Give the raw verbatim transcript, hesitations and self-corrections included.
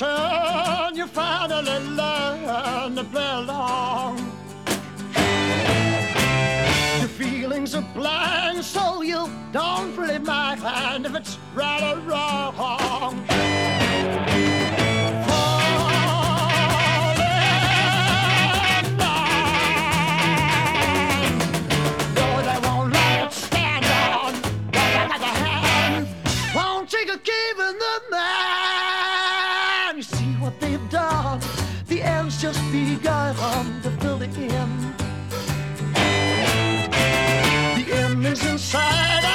turn, you finally learn to play along. Your feelings are blind, so you don't really mind if it's right or wrong. Just begun to fill the end. The end is inside.